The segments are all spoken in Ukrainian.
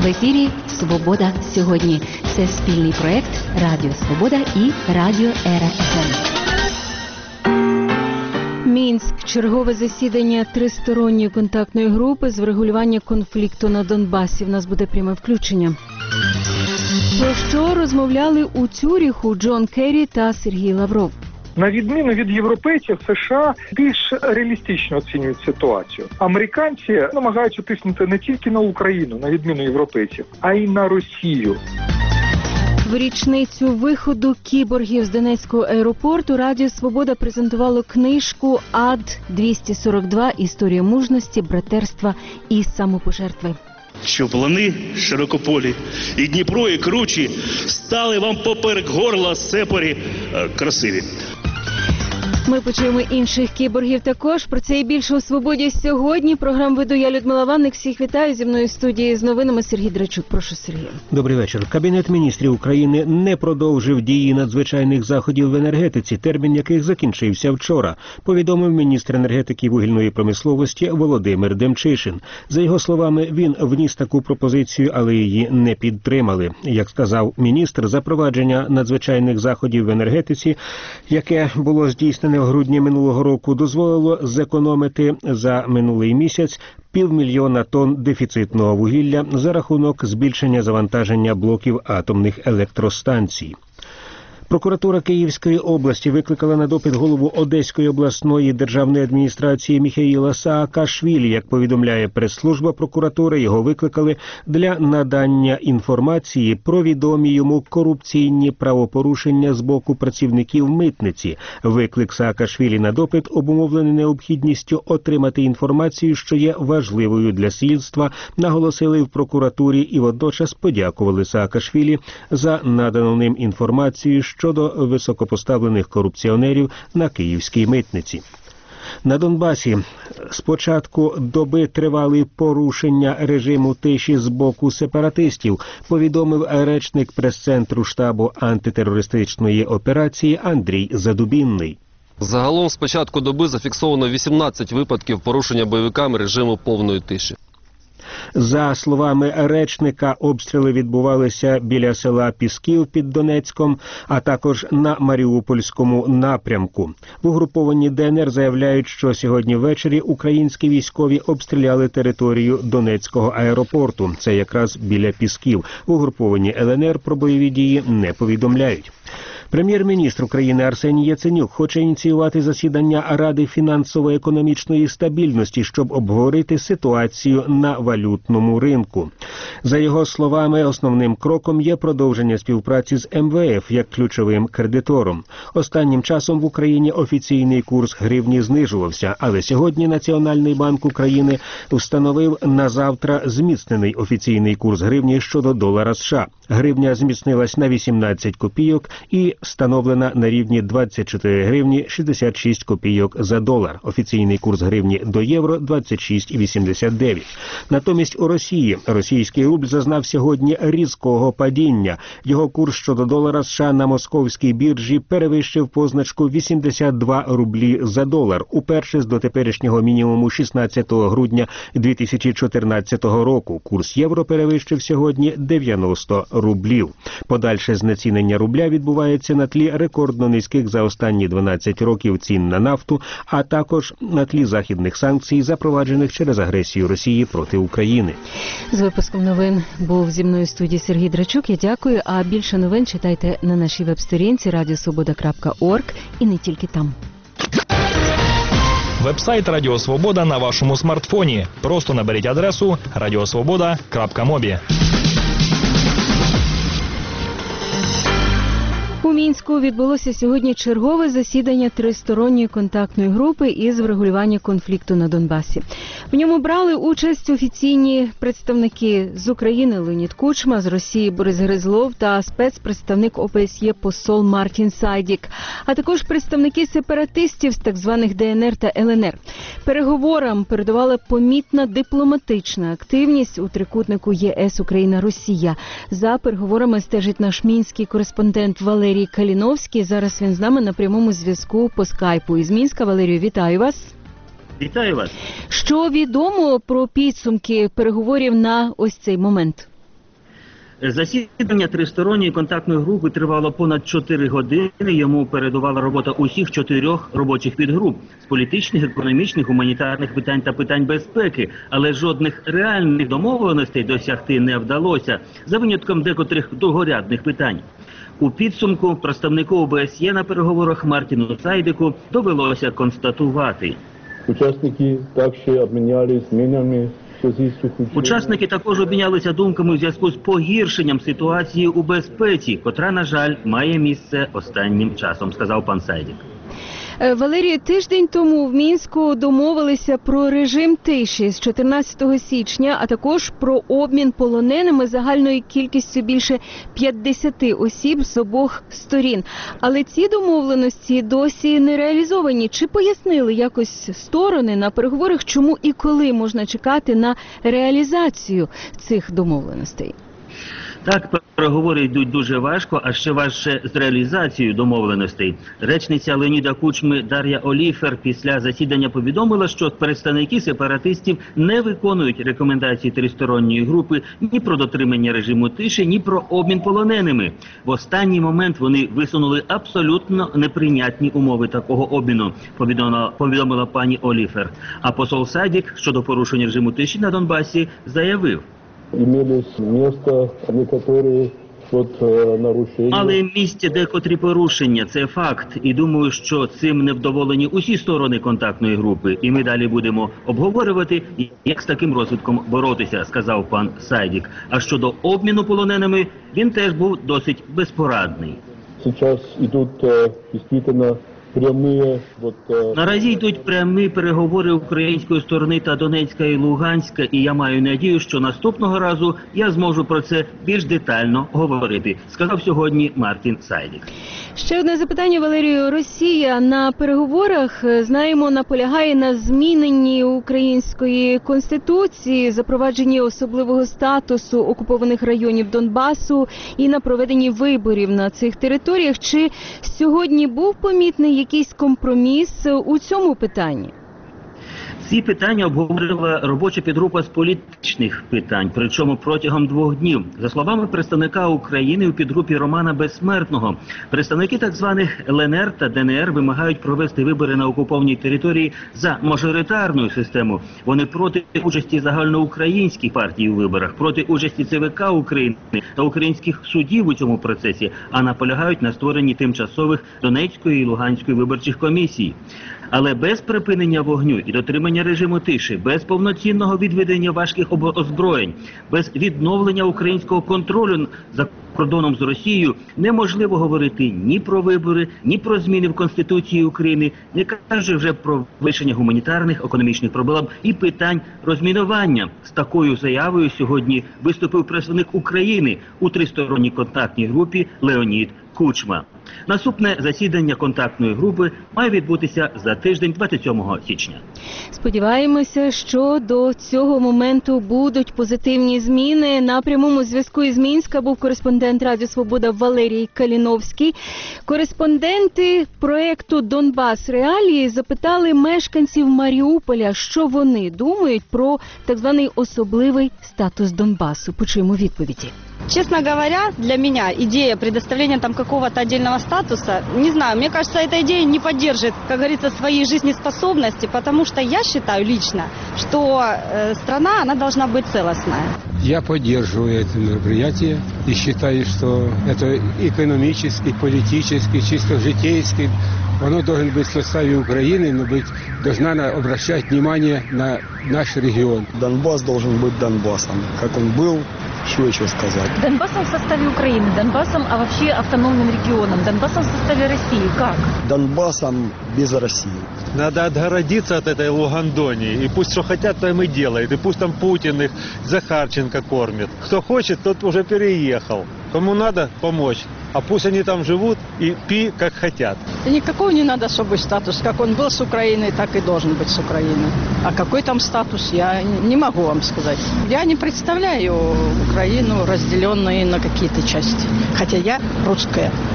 ефірі «Свобода сьогодні». Це спільний проєкт Радіо Свобода і Радіо Ера ФМ. Мінськ. Чергове засідання тристоронньої контактної групи з врегулювання конфлікту на Донбасі. В нас буде пряме включення. Про що розмовляли у Цюріху Джон Керрі та Сергій Лавров? На відміну від європейців, США більш реалістично оцінюють ситуацію. Американці намагаються тиснути не тільки на Україну, на відміну європейців, а й на Росію. В річницю виходу кіборгів з Донецького аеропорту Радіо Свобода презентувало книжку «Ад-242. Історія мужності, братерства і самопожертви». Щоб лани широкополі, і Дніпро, і кручі стали вам поперек горла сепарі красиві. Ми почуємо інших кіборгів також. Про це і більше у «Свободі» сьогодні. Програму веду я, Людмила Ванник. Всіх вітаю. Зі мною в студії з новинами Сергій Драчук. Прошу, Сергій. Добрий вечір. Кабінет міністрів України не продовжив дії надзвичайних заходів в енергетиці, термін яких закінчився вчора, повідомив міністр енергетики і вугільної промисловості Володимир Демчишин. За його словами, він вніс таку пропозицію, але її не підтримали. Як сказав міністр, запровадження надзвичайних заходів в енергетиці, яке було здійснене в грудні минулого року, дозволило зекономити за минулий місяць 500 000 тонн дефіцитного вугілля за рахунок збільшення завантаження блоків атомних електростанцій. Прокуратура Київської області викликала на допит голову Одеської обласної державної адміністрації Міхеїла Саакашвілі. Як повідомляє прес-служба прокуратури, його викликали для надання інформації про відомі йому корупційні правопорушення з боку працівників митниці. Виклик Саакашвілі на допит обумовлений необхідністю отримати інформацію, що є важливою для слідства, наголосили в прокуратурі і водночас подякували Саакашвілі за надану ним інформацію щодо високопоставлених корупціонерів на київській митниці. На Донбасі з початку доби тривали порушення режиму тиші з боку сепаратистів, повідомив речник прес-центру штабу антитерористичної операції Андрій Задубінний. Загалом з початку доби зафіксовано 18 випадків порушення бойовиками режиму повної тиші. За словами речника, обстріли відбувалися біля села Пісків під Донецьком, а також на Маріупольському напрямку. В угрупованні ДНР заявляють, що сьогодні ввечері українські військові обстріляли територію Донецького аеропорту. Це якраз біля Пісків. В угрупованні ЛНР про бойові дії не повідомляють. Прем'єр-міністр України Арсеній Яценюк хоче ініціювати засідання Ради фінансово-економічної стабільності, щоб обговорити ситуацію на валютному ринку. За його словами, основним кроком є продовження співпраці з МВФ як ключовим кредитором. Останнім часом в Україні офіційний курс гривні знижувався, але сьогодні Національний банк України встановив на завтра зміцнений офіційний курс гривні щодо долара США. Гривня зміцнилась на 18 копійок і встановлена на рівні 24 гривні 66 копійок за долар. Офіційний курс гривні до євро – 26,89. Натомість у Росії російський рубль зазнав сьогодні різкого падіння. Його курс щодо долара США на московській біржі перевищив позначку 82 рублі за долар. Уперше з дотеперішнього мінімуму 16 грудня 2014 року. Курс євро перевищив сьогодні 90 рублів. Подальше знецінення рубля відбувається на тлі рекордно низьких за останні 12 років цін на нафту, а також на тлі західних санкцій, запроваджених через агресію Росії проти України. З випуском новин був зі мною в студії Сергій Драчук. Я дякую, а більше новин читайте на нашій веб-сторінці radiosvoboda.org і не тільки там. Веб-сайт Радіо Свобода на вашому смартфоні. Просто наберіть адресу radiosvoboda.mobi. У Мінську відбулося сьогодні чергове засідання тристоронньої контактної групи із врегулювання конфлікту на Донбасі. В ньому брали участь офіційні представники з України Леонід Кучма, з Росії Борис Гризлов та спецпредставник ОБСЄ посол Мартін Сайдік, а також представники сепаратистів з так званих ДНР та ЛНР. Переговорам передувала помітна дипломатична активність у трикутнику ЄС, Україна, Росія. За переговорами стежить наш мінський кореспондент Валерій Каліновський. Зараз він з нами на прямому зв'язку по скайпу із Мінська. Валерію, вітаю вас. Вітаю вас. Що відомо про підсумки переговорів на ось цей момент? Засідання тристоронньої контактної групи тривало понад 4 години. Йому передувала робота усіх 4 робочих підгруп з політичних, економічних, гуманітарних питань та питань безпеки. Але жодних реальних домовленостей досягти не вдалося, за винятком декотрих другорядних питань. У підсумку представнику ОБСЄ на переговорах Мартіну Сайдику довелося констатувати. Учасники також обмінялися думками у зв'язку з погіршенням ситуації у безпеці, котра, на жаль, має місце останнім часом, сказав пан Сайдик. Валерію, тиждень тому в Мінську домовилися про режим тиші з 14 січня, а також про обмін полоненими загальною кількістю більше 50 осіб з обох сторін. Але ці домовленості досі не реалізовані. Чи пояснили якось сторони на переговорах, чому і коли можна чекати на реалізацію цих домовленостей? Так, переговори йдуть дуже важко, а ще важче з реалізацією домовленостей. Речниця Леоніда Кучми Дар'я Оліфер після засідання повідомила, що представники сепаратистів не виконують рекомендації тристоронньої групи ні про дотримання режиму тиші, ні про обмін полоненими. В останній момент вони висунули абсолютно неприйнятні умови такого обміну, повідомила пані Оліфер. А посол Сайдик щодо порушення режиму тиші на Донбасі заявив: але місце декотрі порушення – це факт. І думаю, що цим невдоволені усі сторони контактної групи. І ми далі будемо обговорювати, як з таким розвитком боротися, сказав пан Сайдик. А щодо обміну полоненими, він теж був досить безпорадний. Зараз йдуть дійсно Наразі йдуть прямі переговори української сторони та Донецька і Луганська, і я маю надію, що наступного разу я зможу про це більш детально говорити, сказав сьогодні Мартін Сайдик. Ще одне запитання, Валерію. Росія на переговорах, знаємо, наполягає на зміненні української конституції, запровадженні особливого статусу окупованих районів Донбасу і на проведенні виборів на цих територіях. Чи сьогодні був помітний якийсь компроміс у цьому питанні? Ці питання обговорила робоча підгрупа з політичних питань, причому протягом 2 днів. За словами представника України у підгрупі Романа Безсмертного, представники так званих ЛНР та ДНР вимагають провести вибори на окупованій території за мажоритарною системою. Вони проти участі загальноукраїнських партій у виборах, проти участі ЦВК України та українських судів у цьому процесі, а наполягають на створенні тимчасових Донецької і Луганської виборчих комісій. Але без припинення вогню і дотримання режиму тиші, без повноцінного відведення важких озброєнь, без відновлення українського контролю за кордоном з Росією неможливо говорити ні про вибори, ні про зміни в Конституції України, не кажучи вже про вирішення гуманітарних, економічних проблем і питань розмінування. З такою заявою сьогодні виступив представник України у тристоронній контактній групі Леонід Кучма. Наступне засідання контактної групи має відбутися за тиждень, 27 січня. Сподіваємося, що до цього моменту будуть позитивні зміни. На прямому зв'язку із Мінська був кореспондент Радіо Свобода Валерій Каліновський. Кореспонденти проєкту «Донбас Реалії» запитали мешканців Маріуполя, що вони думають про так званий особливий статус Донбасу. Почуємо відповіді. Честно говоря, для меня идея предоставления там какого-то отдельного статуса, не знаю, мне кажется, эта идея не поддержит, как говорится, своей жизнеспособности, потому что я считаю лично, что страна, она должна быть целостная. Я поддерживаю это мероприятие и считаю, что это экономически, политически, чисто житейски. Оно должно быть в составе Украины, но должна обращать внимание на наш регион. Донбасс должен быть Донбассом, как он был. Что еще сказать? Донбассом в составе Украины, Донбассом, а вообще автономным регионом, Донбассом в составе России. Как? Донбассом без России. Надо отгородиться от этой Лугандонии, и пусть что хотят, то им и делают, и пусть там Путин их, Захарченко кормит. Кто хочет, тот уже переехал. Кому надо, помочь. А пусть они там живут и пи, как хотят. Да никакого не надо, чтобы статус. Как он был с Украиной, так и должен быть с Украиной. А какой там статус, я не могу вам сказать. Я не представляю Украину, разделенную на какие-то части. Хотя я русская.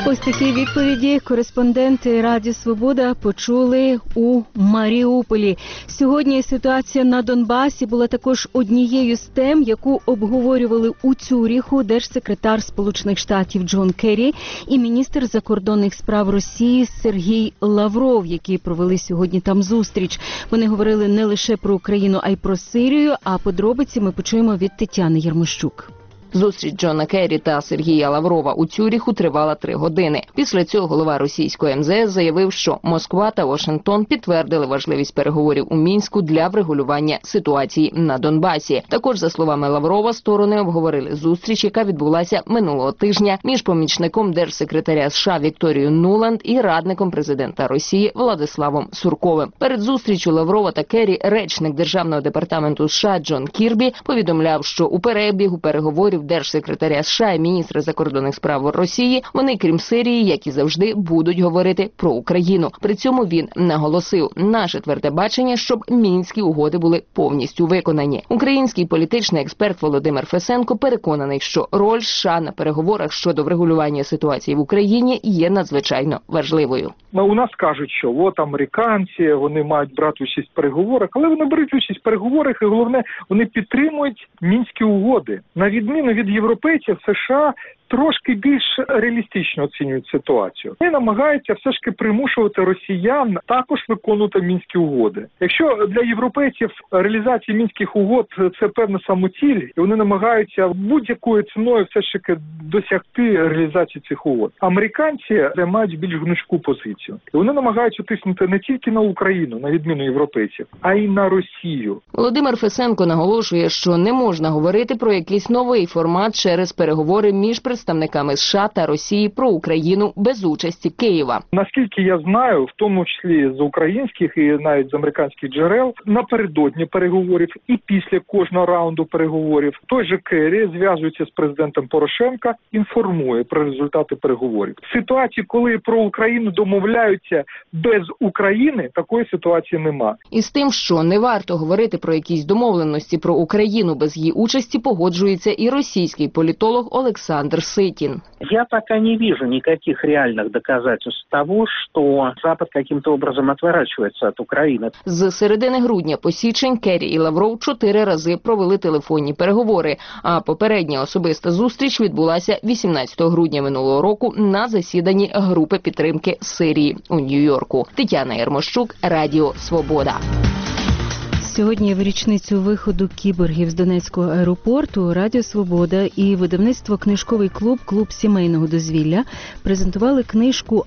Ось такі відповіді кореспонденти Радіо Свобода почули у Маріуполі. Сьогодні ситуація на Донбасі була також однією з тем, яку обговорювали у Цюріху держсекретар Сполучених Штатів Джон Керрі і міністр закордонних справ Росії Сергій Лавров, які провели сьогодні там зустріч. Вони говорили не лише про Україну, а й про Сирію, а подробиці ми почуємо від Тетяни Єрмощук. Зустріч Джона Керрі та Сергія Лаврова у Цюріху тривала 3 години. Після цього голова російської МЗС заявив, що Москва та Вашингтон підтвердили важливість переговорів у Мінську для врегулювання ситуації на Донбасі. Також, за словами Лаврова, сторони обговорили зустріч, яка відбулася минулого тижня між помічником держсекретаря США Вікторією Нуланд і радником президента Росії Владиславом Сурковим. Перед зустрічю Лаврова та Керрі речник Державного департаменту США Джон Кірбі повідомляв, що у перебігу переговорів держсекретаря США і міністра закордонних справ Росії, вони, крім Сирії, як і завжди, будуть говорити про Україну. При цьому він наголосив: наше тверде бачення, щоб мінські угоди були повністю виконані. Український політичний експерт Володимир Фесенко переконаний, що роль США на переговорах щодо врегулювання ситуації в Україні є надзвичайно важливою. У нас кажуть, що от американці, вони мають брати участь в переговорах, але вони беруть участь в переговорах і, головне, вони підтримують мінські угоди. На відміну від європейців, США трошки більш реалістично оцінюють ситуацію. Вони намагаються все ж таки примушувати росіян також виконувати мінські угоди. Якщо для європейців реалізація мінських угод – це певна самоціль, і вони намагаються будь-якою ціною все ж таки досягти реалізації цих угод. Американці мають більш гнучку позицію. І вони намагаються тиснути не тільки на Україну, на відміну європейців, а й на Росію. Володимир Фесенко наголошує, що не можна говорити про якийсь новий формат через переговори між представниками США та Росії про Україну без участі Києва. Наскільки я знаю, в тому числі з українських і навіть з американських джерел, напередодні переговорів і після кожного раунду переговорів той же Керрі зв'язується з президентом Порошенка, інформує про результати переговорів. В ситуації, коли про Україну домовляються без України, такої ситуації нема. І з тим, що не варто говорити про якісь домовленості про Україну без її участі, погоджується і російський політолог Олександр Ситін. Я пока не вижу никаких реальных доказательств того, что Запад каким-то образом отворачивается от Украины. З середини грудня по січень Керрі і Лавров 4 рази провели телефонні переговори, а попередня особиста зустріч відбулася 18 грудня минулого року на засіданні групи підтримки Сирії у Нью-Йорку. Тетяна Єрмощук, Радіо Свобода. Сьогодні в річницю виходу кіборгів з Донецького аеропорту Радіо Свобода і видавництво «Книжковий клуб» «Клуб сімейного дозвілля» презентували книжку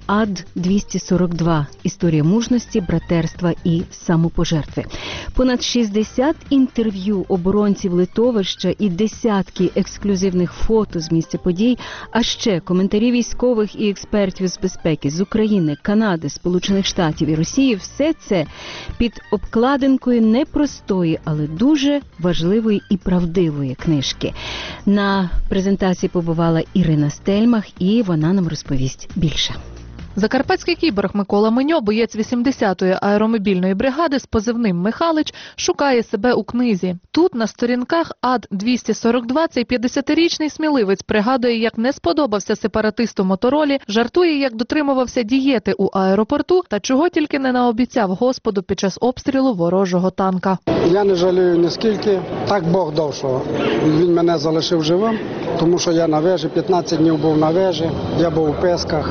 «Ад-242. Історія мужності, братерства і самопожертви». Понад 60 інтерв'ю оборонців литовища і десятки ексклюзивних фото з місця подій, а ще коментарі військових і експертів з безпеки з України, Канади, Сполучених Штатів і Росії – все це під обкладинкою непростої, але дуже важливої і правдивої книжки. На презентації побувала Ірина Стельмах, і вона нам розповість більше. Закарпатський кіборг Микола Меньо, боєць 80-ї аеромобільної бригади з позивним «Михалич», шукає себе у книзі. Тут, на сторінках Ад-242, цей 50-річний сміливець пригадує, як не сподобався сепаратисту Моторолі, жартує, як дотримувався дієти у аеропорту та чого тільки не наобіцяв Господу під час обстрілу ворожого танка. Я не жалію ніскільки. Так Бог дав, що він мене залишив живим, тому що я на вежі, 15 днів був на вежі, я був у Песках.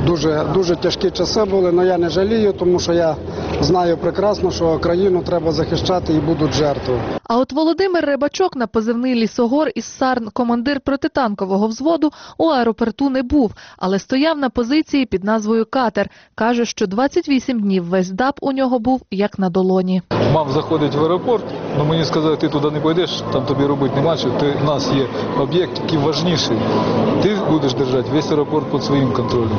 Дуже тяжкі часи були, але я не жалію, тому що я знаю прекрасно, що країну треба захищати і будуть жертви. А от Володимир Рибачок на позивний «Лісогор» із Сарн, командир протитанкового взводу, у аеропорту не був, але стояв на позиції під назвою «Катер». Каже, що 28 днів весь ДАП у нього був як на долоні. Мав заходити в аеропорт, але мені сказали, ти туди не пойдеш, там тобі робити нема що, у нас є об'єкт, який важніший. Ти будеш держати весь аеропорт під своїм контролем.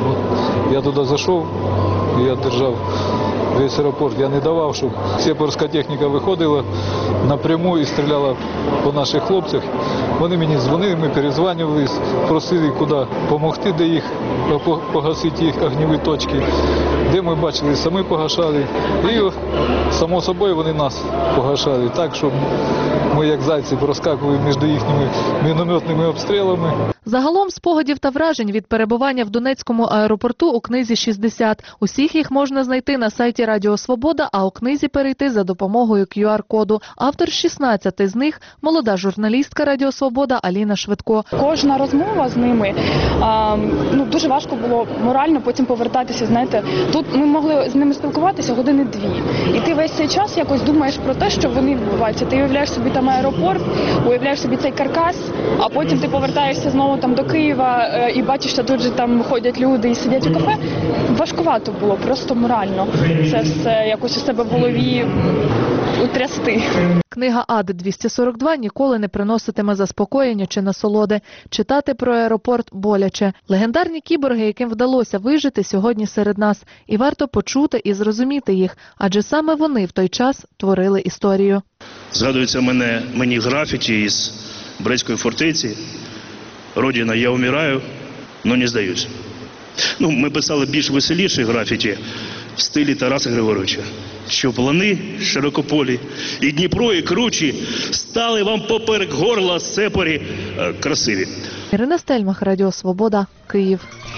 Я туди зайшов, і я держав весь аеропорт. Я не давав, щоб сепарська техніка виходила напряму і стріляла по наших хлопцях. Вони мені дзвонили, ми перезванювалися, просили, куди допомогти, де їх, погасити їх огневі точки. Де ми бачили, самі погашали. І, само собою, вони нас погашали. Так, що ми, як зайці, проскакували між їхніми мінометними обстрілами. Загалом спогадів та вражень від перебування в Донецькому аеропорту у книзі 60. Усіх їх можна знайти на сайті Радіо Свобода, а у книзі перейти за допомогою QR-коду. Автор 16 з них – молода журналістка Радіо Свобода Аліна Швидко. Кожна розмова з ними, дуже важко було морально потім повертатися, знаєте. Тут ми могли з ними спілкуватися години-дві. І ти весь цей час якось думаєш про те, що вони відбуваються. Ти уявляєш собі там аеропорт, уявляєш собі цей каркас, а потім ти повертаєшся знову там до Києва і бачиш, що тут же там ходять люди і сидять у кафе. Важкувато було, просто морально. Це все якось у себе в голові утрясти. Книга АД-242 ніколи не приноситиме заспокоєння чи насолоди. Читати про аеропорт боляче. Легендарні кіборги, яким вдалося вижити, сьогодні серед нас. І варто почути і зрозуміти їх, адже саме вони в той час творили історію. Згадується мені графіті із Брестської фортеці. «Родина, я умираю, но не здаюсь». Ми писали більш веселіші графіті в стилі Тараса Григоровича. Що плани широкополі, і Дніпро, і кручі стали вам поперек горла сепарі красиві. Ірина Стельмах, Радіо Свобода, Київ.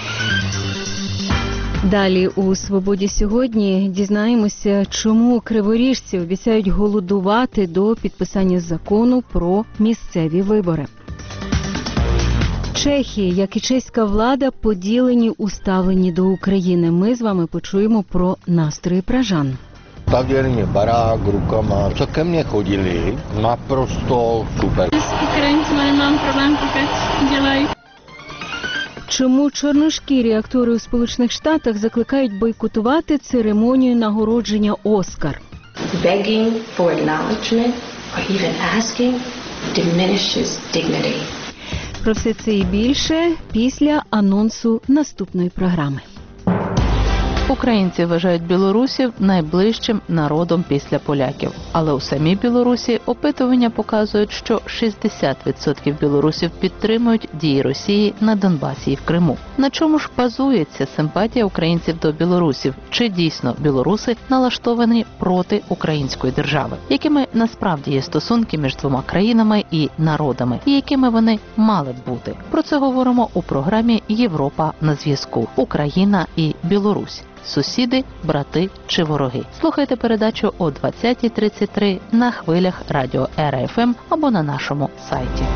Далі у «Свободі сьогодні» дізнаємося, чому криворіжці обіцяють голодувати до підписання закону про місцеві вибори. Чехи, як і чеська влада, поділені у ставленні до України. Ми з вами почуємо про настрої пражан. Stavěli barák rukama, co ke mně chodili, naprosto super. S Ukrajincima nemám problém, pokud dělají. Чому чорношкірі актори у Сполучених Штатах закликають бойкотувати церемонію нагородження «Оскар»? Begging for acknowledgement or even asking diminishes dignity. Про все це і більше після анонсу наступної програми. Українці вважають білорусів найближчим народом після поляків. Але у самій Білорусі опитування показують, що 60% білорусів підтримують дії Росії на Донбасі і в Криму. На чому ж базується симпатія українців до білорусів? Чи дійсно білоруси налаштовані проти української держави? Якими насправді є стосунки між двома країнами і народами? І якими вони мали б бути? Про це говоримо у програмі «Європа на зв'язку. Україна і Білорусь. Сусіди, брати чи вороги». Слухайте передачу о 20:33 на хвилях радіо РФМ або на нашому сайті.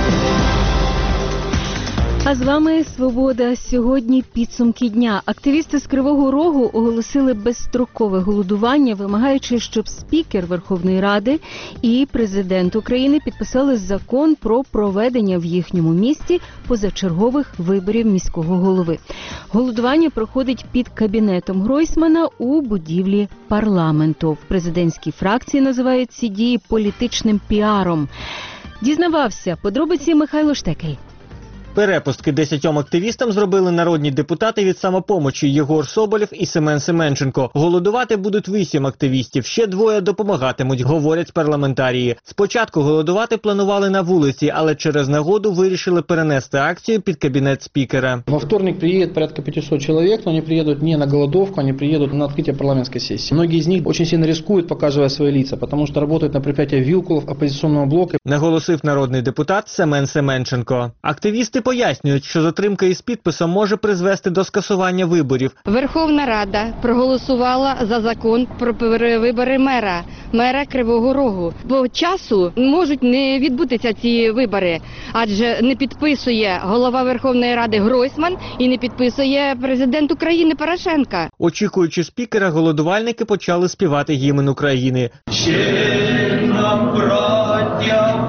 А з вами «Свобода сьогодні». Підсумки дня. Активісти з Кривого Рогу оголосили безстрокове голодування, вимагаючи, щоб спікер Верховної Ради і президент України підписали закон про проведення в їхньому місті позачергових виборів міського голови. Голодування проходить під кабінетом Гройсмана у будівлі парламенту. В президентській фракції називають ці дії політичним піаром. Дізнавався подробиці Михайло Штекель. Перепустки 10 активістам зробили народні депутати від «Самопомочі» Єгор Соболєв і Семен Семенченко. Голодувати будуть 8 активістів, ще 2 допомагатимуть, говорять парламентарії. Спочатку голодувати планували на вулиці, але через нагоду вирішили перенести акцію під кабінет спікера. Во вторник приедет порядка 500 человек, но они приедут не на голодовку, они приедут на открытие парламентской сессии. Многие из них очень сильно рискуют, показывая свои лица, потому что работают на предприятии Вилкулов, оппозиционного блока. Наголосив народний депутат Семен Семенченко. Активісти пояснюють, що затримка із підписом може призвести до скасування виборів. Верховна Рада проголосувала за закон про вибори мера Кривого Рогу. Бо часу можуть не відбутися ці вибори, адже не підписує голова Верховної Ради Гройсман і не підписує президент України Порошенко. Очікуючи спікера, голодувальники почали співати гімн України. Ще нам, браття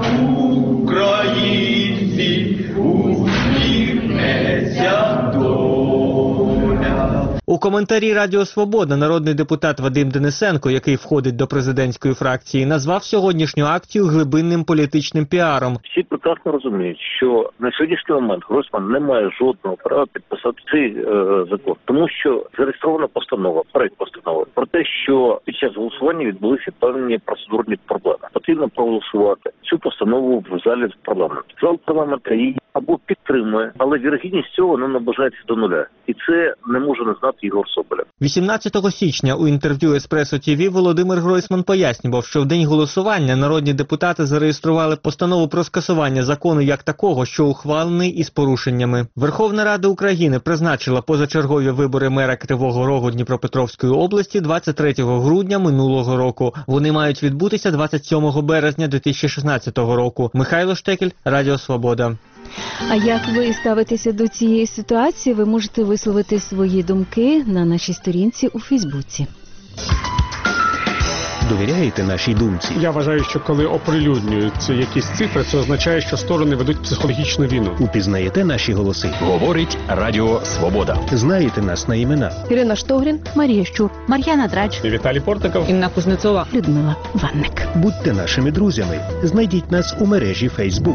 українці, усміхнеться доля. У коментарі Радіо Свобода народний депутат Вадим Денисенко, який входить до президентської фракції, назвав сьогоднішню акцію глибинним політичним піаром. Всі прекрасно розуміють, що на сьогоднішній момент Гройсман не має жодного права підписати цей закон, тому що зареєстрована постанова, проект постанови, про те, що під час голосування відбулися певні процедурні проблеми. Потрібно проголосувати цю постанову в залі парламенту. Зал парламенту або підтримує, але вірогідність цього наближається до нуля. І це не може не знати Єгор Соболєв. 18 січня у інтерв'ю «Еспресо ТВ» Володимир Гройсман пояснював, що в день голосування народні депутати зареєстрували постанову про скасування закону як такого, що ухвалений із порушеннями. Верховна Рада України призначила позачергові вибори мера Кривого Рогу Дніпропетровської області 23 грудня минулого року. Вони мають відбутися 27 березня 2016 року. Михайло Штекель, Радіо Свобода. А як ви ставитеся до цієї ситуації, ви можете висловити свої думки на нашій сторінці у Фейсбуці. Довіряєте нашій думці? Я вважаю, що коли оприлюднюються якісь цифри, це означає, що сторони ведуть психологічну війну. Упізнаєте наші голоси? Говорить Радіо Свобода. Знаєте нас на імена? Ірина Штогрін, Марія Щур, Мар'яна Драч, Віталій Портников, Інна Кузнецова, Людмила Ванник. Будьте нашими друзями. Знайдіть нас у мережі Фейсбук.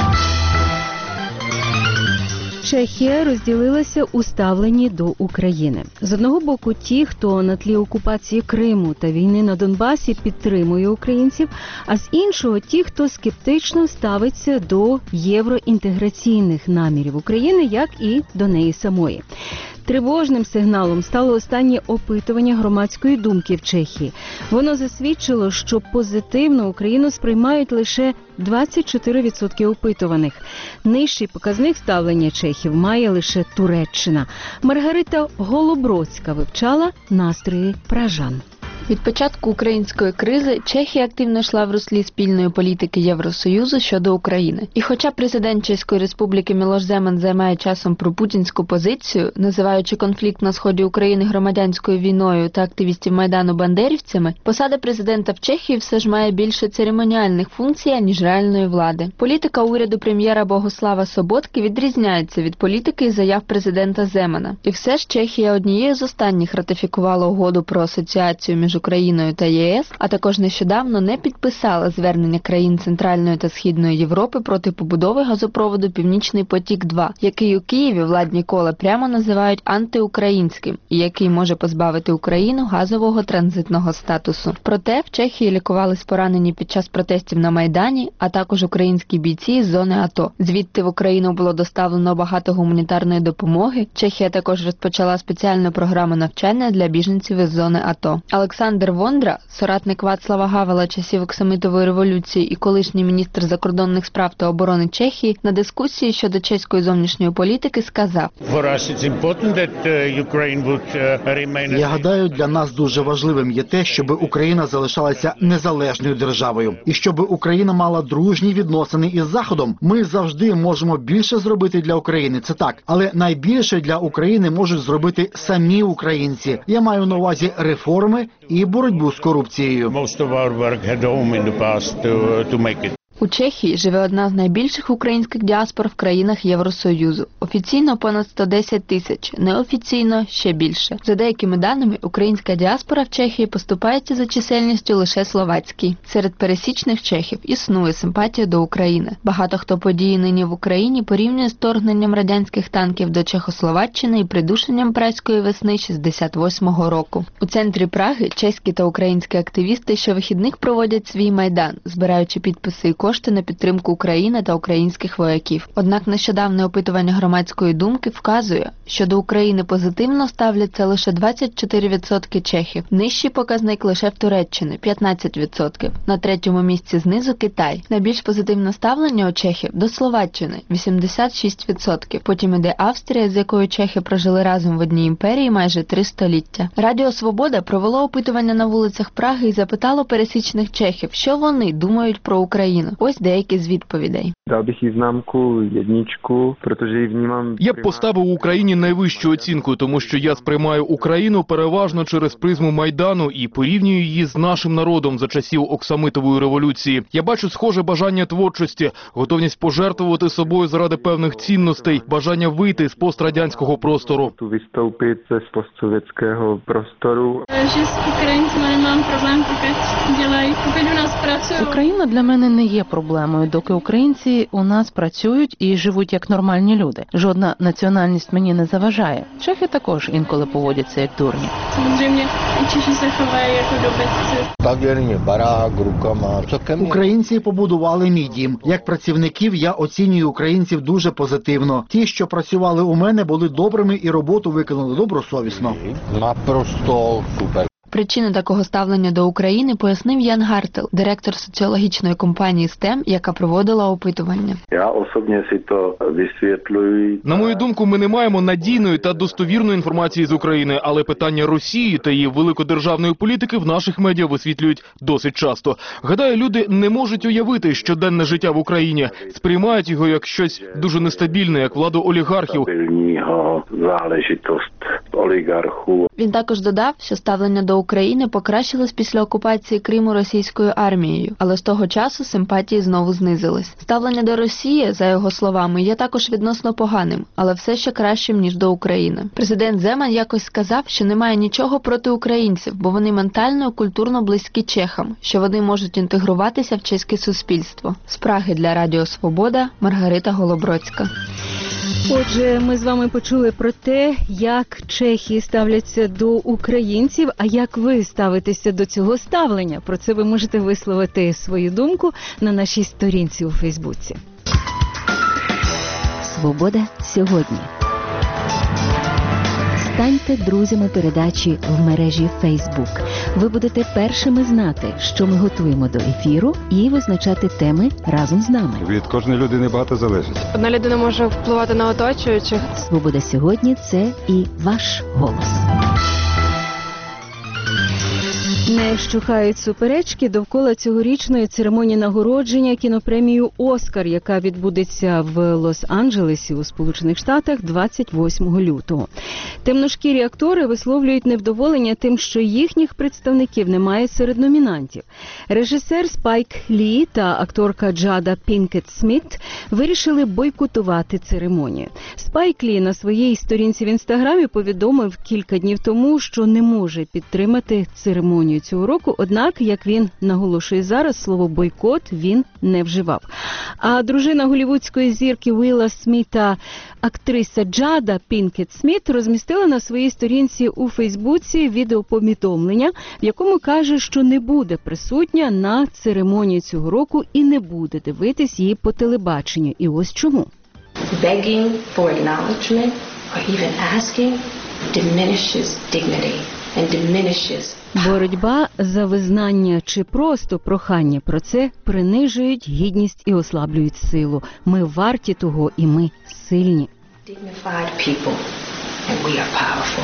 Чехія розділилася у ставленні до України. З одного боку ті, хто на тлі окупації Криму та війни на Донбасі підтримує українців, а з іншого ті, хто скептично ставиться до євроінтеграційних намірів України, як і до неї самої. Тривожним сигналом стало останнє опитування громадської думки в Чехії. Воно засвідчило, що позитивно Україну сприймають лише 24% опитуваних. Нижчий показник ставлення чехів має лише Туреччина. Маргарита Голобродська вивчала настрої пражан. Від початку української кризи Чехія активно йшла в руслі спільної політики Євросоюзу щодо України. І хоча президент Чеської Республіки Мілош Земан займає часом пропутінську позицію, називаючи конфлікт на сході України громадянською війною та активістів Майдану бандерівцями, посада президента в Чехії все ж має більше церемоніальних функцій, ніж реальної влади. Політика уряду прем'єра Богослава Соботки відрізняється від політики і заяв президента Земана. І все ж Чехія однією з останніх ратифікувала угоду про асоціацію між Україною та ЄС, а також нещодавно не підписала звернення країн Центральної та Східної Європи проти побудови газопроводу «Північний потік-2», який у Києві владні кола прямо називають антиукраїнським і який може позбавити Україну газового транзитного статусу. Проте в Чехії лікувались поранені під час протестів на Майдані, а також українські бійці з зони АТО. Звідти в Україну було доставлено багато гуманітарної допомоги. Чехія також розпочала спеціальну програму навчання для біженців із зони АТО. Олександр Вондра, соратник Вацлава Гавела часів Оксамитової революції і колишній міністр закордонних справ та оборони Чехії, на дискусії щодо чеської зовнішньої політики сказав: Я гадаю, для нас дуже важливим є те, щоб Україна залишалася незалежною державою. І щоб Україна мала дружні відносини із Заходом. Ми завжди можемо більше зробити для України, це так. Але найбільше для України можуть зробити самі українці. Я маю на увазі реформи і боротьбу з корупцією. У Чехії живе одна з найбільших українських діаспор в країнах Євросоюзу. Офіційно понад 110 тисяч, неофіційно ще більше. За деякими даними, українська діаспора в Чехії поступається за чисельністю лише словацькій. Серед пересічних чехів існує симпатія до України. Багато хто події нині в Україні порівнює з вторгненням радянських танків до Чехословаччини і придушенням Празької весни 68-го року. У центрі Праги чеські та українські активісти щовихідних проводять свій майдан, збираючи підписи і кошти на підтримку України та українських вояків. Однак нещодавне опитування громадської думки вказує, що до України позитивно ставляться лише 24% чехів. Нижчий показник лише в Туреччині – 15%. На третьому місці знизу Китай. Найбільш позитивне ставлення у чехів до Словаччини – 86%. Потім іде Австрія, з якою чехи прожили разом в одній імперії майже 3 століття. Радіо Свобода провело опитування на вулицях Праги і запитало пересічних чехів, що вони думають про Україну. Ось деякі з відповідей. Дав би їй знамку, єдничку, protože внімам... Я б поставив Україні найвищу оцінку, тому що я сприймаю Україну переважно через призму Майдану і порівнюю її з нашим народом за часів Оксамитової революції. Я бачу схоже бажання творчості, готовність пожертвувати собою заради певних цінностей, бажання вийти з пострадянського простору. Виступити з постсовєтського простору. Že s Ukrajincima nemám problém, pokud dělají, pokud u nás pracují. Україна для мене не є проблемою, доки українці у нас працюють і живуть як нормальні люди. Жодна національність мені не заважає. Чехи також інколи поводяться як дурні. Samozřejmě i Češi se chovají jako dobytci. Stavěný barák rukama. Co ke mně? Українці побудували мій дім. Як працівників я оцінюю українців дуже позитивно. Ті, що працювали у мене, були добрими і роботу виконали добросовісно. Naprosto super. Причини такого ставлення до України пояснив Ян Гартел, директор соціологічної компанії STEM, яка проводила опитування. Já osobně si to vysvětluji. На мою думку, ми не маємо надійної та достовірної інформації з України, але питання Росії та її великодержавної політики в наших медіа висвітлюють досить часто. Гадаю, люди не можуть уявити щоденне життя в Україні, сприймають його як щось дуже нестабільне, як владу олігархів. Stabilního záležitost oligarchů. Він також додав, що ставлення до України покращилось після окупації Криму російською армією, але з того часу симпатії знову знизились. Ставлення до Росії, за його словами, є також відносно поганим, але все ще кращим, ніж до України. Президент Земан якось сказав, що немає нічого проти українців, бо вони ментально і культурно близькі чехам, що вони можуть інтегруватися в чеське суспільство. З Праги для Радіо Свобода, Маргарита Голобродська. Отже, ми з вами почули про те, як чехи ставляться до українців, а як ви ставитеся до цього ставлення. Про це ви можете висловити свою думку на нашій сторінці у Фейсбуці. Свобода сьогодні. Станьте друзями передачі в мережі Facebook. Ви будете першими знати, що ми готуємо до ефіру, і визначати теми разом з нами. Від кожної людини багато залежить. Одна людина може впливати на оточуючих. Свобода сьогодні – це і ваш голос. Не вщухають суперечки довкола цьогорічної церемонії нагородження кінопремією «Оскар», яка відбудеться в Лос-Анджелесі у Сполучених Штатах 28 лютого. Темношкірі актори висловлюють невдоволення тим, що їхніх представників немає серед номінантів. Режисер Спайк Лі та акторка Джада Пінкет Сміт вирішили бойкотувати церемонію. Спайк Лі на своїй сторінці в Інстаграмі повідомив кілька днів тому, що не може підтримати церемонію цього року, однак, як він наголошує зараз, слово «бойкот» він не вживав. А дружина голлівудської зірки Уілла Сміта, актриса Джада Пінкет Сміт, розмістила на своїй сторінці у Фейсбуці відеоповідомлення, в якому каже, що не буде присутня на церемонії цього року і не буде дивитись її по телебаченню. І ось чому. Begging for acknowledgement or even asking diminishes dignity and diminishes. Боротьба за визнання чи просто прохання про це принижують гідність і ослаблюють силу. Ми варті того і ми сильні. Dignified people, and we are powerful.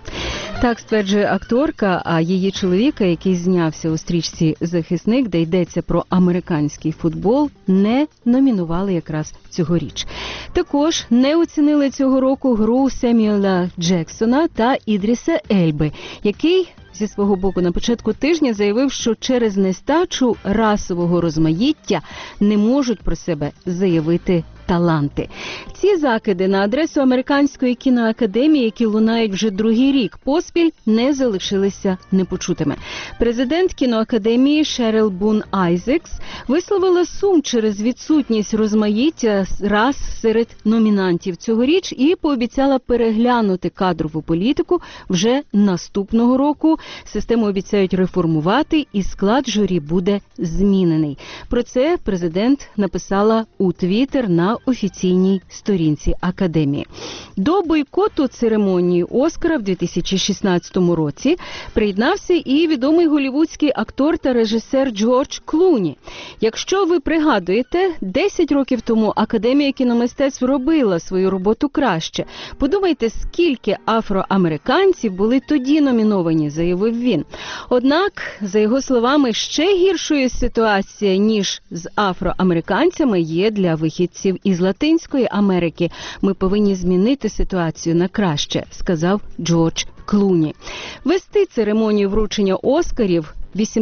Так стверджує акторка, а її чоловіка, який знявся у стрічці «Захисник», де йдеться про американський футбол, не номінували якраз цьогоріч. Також не оцінили цього року гру Семюеля Джексона та Ідріса Ельби, який зі свого боку на початку тижня заявив, що через нестачу расового розмаїття не можуть про себе заявити таланти. Ці закиди на адресу Американської кіноакадемії, які лунають вже другий рік поспіль, не залишилися непочутими. Президент кіноакадемії Шеріл Бун Айзекс висловила сум через відсутність розмаїття рас серед номінантів цьогоріч і пообіцяла переглянути кадрову політику вже наступного року. Систему обіцяють реформувати і склад журі буде змінений. Про це президент написала у Твіттер на офіційній сторінці Академії. До бойкоту церемонії «Оскара» в 2016 році приєднався і відомий голлівудський актор та режисер Джордж Клуні. Якщо ви пригадуєте, 10 років тому Академія кіномистецтв робила свою роботу краще. Подумайте, скільки афроамериканців були тоді номіновані, заявив він. Однак, за його словами, ще гіршою ситуація, ніж з афроамериканцями, є для вихідців із Латинської Америки. Ми повинні змінити ситуацію на краще, сказав Джордж Клуні. Вести церемонію вручення Оскарів,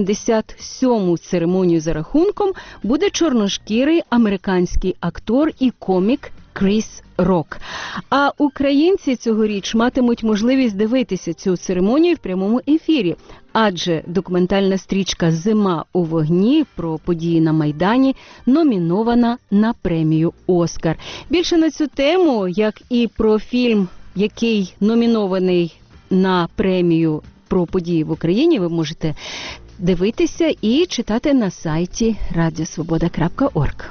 87-му церемонію за рахунком, буде чорношкірий американський актор і комік Кріс Рок. А українці цьогоріч матимуть можливість дивитися цю церемонію в прямому ефірі, адже документальна стрічка «Зима у вогні» про події на Майдані номінована на премію «Оскар». Більше на цю тему, як і про фільм, який номінований на премію про події в Україні, ви можете дивитися і читати на сайті radiosvoboda.org.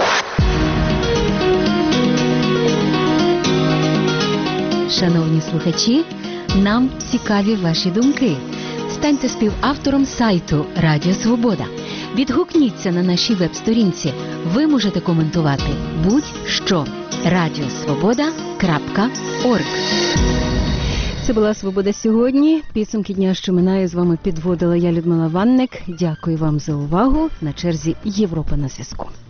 Шановні слухачі, нам цікаві ваші думки. Станьте співавтором сайту Радіо Свобода. Відгукніться на нашій веб-сторінці. Ви можете коментувати будь-що. radiosvoboda.org. Це була «Свобода сьогодні». Підсумки дня, що минає, з вами підводила я, Людмила Ванник. Дякую вам за увагу. На черзі «Європа на зв'язку».